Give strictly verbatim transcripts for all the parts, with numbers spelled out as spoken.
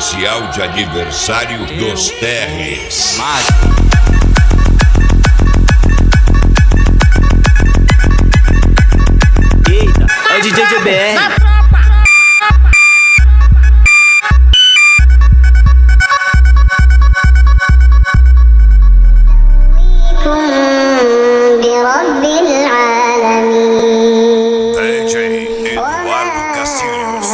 especial de aniversário dos Terres. Eita, é o D J G B R. D J Eduardo Castilhos.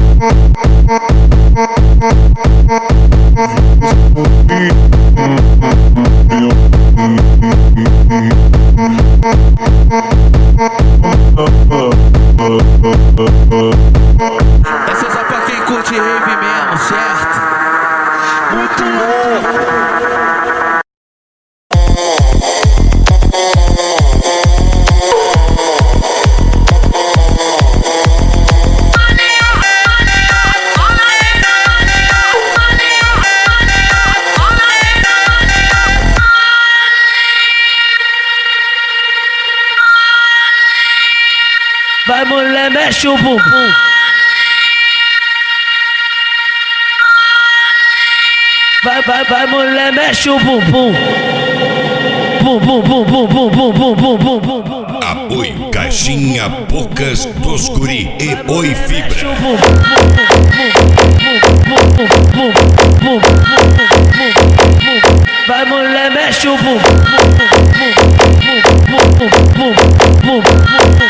Essa é só pra quem curte rave mesmo, certo? Muito louco! Vai, mulher, mexe o bumbum. Vai, vai, vai, mulher, mexe o bumbum. Bum, bum, bum, bum, bum, bum, bum, bum, bum, bum, bum. Apoio Caixinha Bocas dos Guri e Oi Fibra. Vai, mulher, mexe o bumbum.